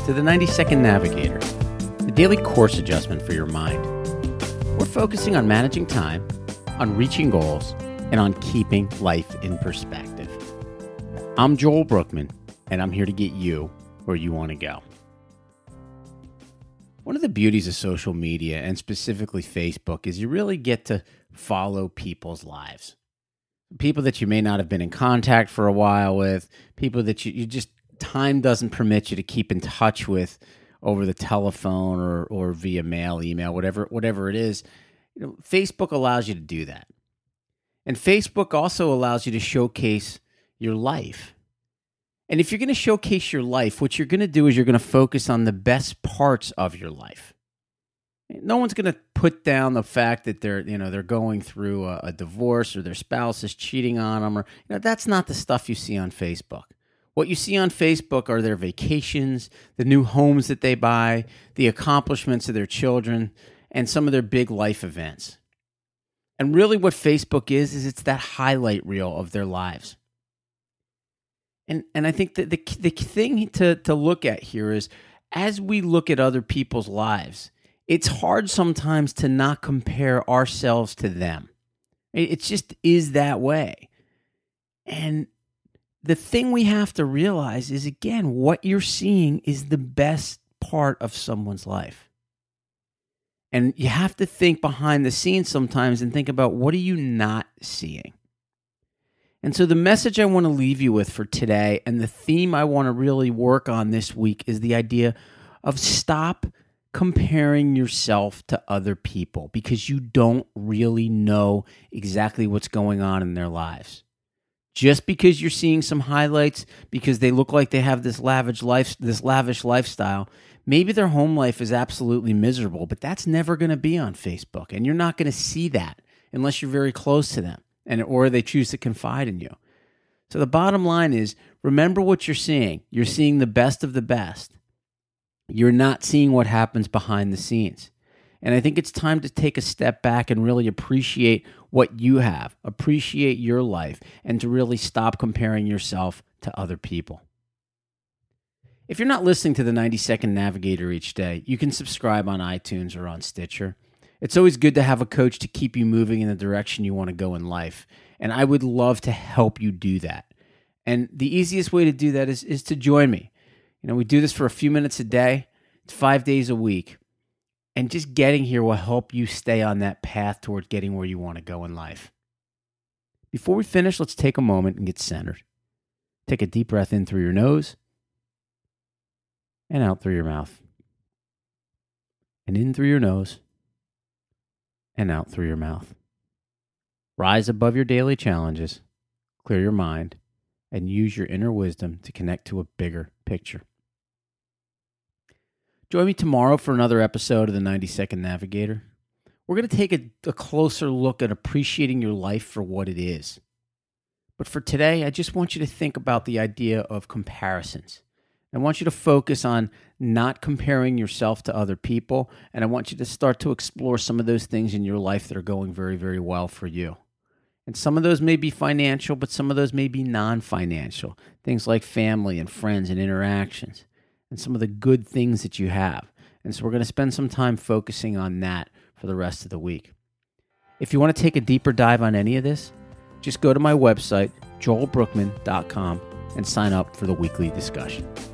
to the 90-Second Navigator, the daily course adjustment for your mind. We're focusing on managing time, on reaching goals, and on keeping life in perspective. I'm Joel Brookman, and I'm here to get you where you want to go. One of the beauties of social media, and specifically Facebook, is you really get to follow people's lives. People that you may not have been in contact for a while with, people that you just, time doesn't permit you to keep in touch with over the telephone or via mail, email, whatever it is. You know, Facebook allows you to do that. And Facebook also allows you to showcase your life. And if you're going to showcase your life, what you're going to do is you're going to focus on the best parts of your life. No one's going to put down the fact that they're going through a divorce or their spouse is cheating on them, or that's not the stuff you see on Facebook. What you see on Facebook are their vacations, the new homes that they buy, the accomplishments of their children, and some of their big life events. And really what Facebook is it's that highlight reel of their lives. And I think that the thing to look at here is, as we look at other people's lives, it's hard sometimes to not compare ourselves to them. It just is that way. And the thing we have to realize is, again, what you're seeing is the best part of someone's life. And you have to think behind the scenes sometimes and think about, what are you not seeing? And so the message I want to leave you with for today, and the theme I want to really work on this week, is the idea of stop comparing yourself to other people, because you don't really know exactly what's going on in their lives. Just because you're seeing some highlights, because they look like they have this lavish lifestyle, maybe their home life is absolutely miserable, but that's never going to be on Facebook, and you're not going to see that unless you're very close to them, or they choose to confide in you. So the bottom line is, remember what you're seeing. You're seeing the best of the best. You're not seeing what happens behind the scenes. And I think it's time to take a step back and really appreciate what you have, appreciate your life, and to really stop comparing yourself to other people. If you're not listening to the 90-Second Navigator each day, you can subscribe on iTunes or on Stitcher. It's always good to have a coach to keep you moving in the direction you want to go in life. And I would love to help you do that. And the easiest way to do that is to join me. We do this for a few minutes a day. It's 5 days a week. And just getting here will help you stay on that path toward getting where you want to go in life. Before we finish, let's take a moment and get centered. Take a deep breath in through your nose and out through your mouth. And in through your nose and out through your mouth. Rise above your daily challenges, clear your mind, and use your inner wisdom to connect to a bigger picture. Join me tomorrow for another episode of the 90-Second Navigator. We're going to take a closer look at appreciating your life for what it is. But for today, I just want you to think about the idea of comparisons. I want you to focus on not comparing yourself to other people, and I want you to start to explore some of those things in your life that are going very, very well for you. And some of those may be financial, but some of those may be non-financial. Things like family and friends and interactions, and some of the good things that you have. And so we're going to spend some time focusing on that for the rest of the week. If you want to take a deeper dive on any of this, just go to my website, joelbrookman.com, and sign up for the weekly discussion.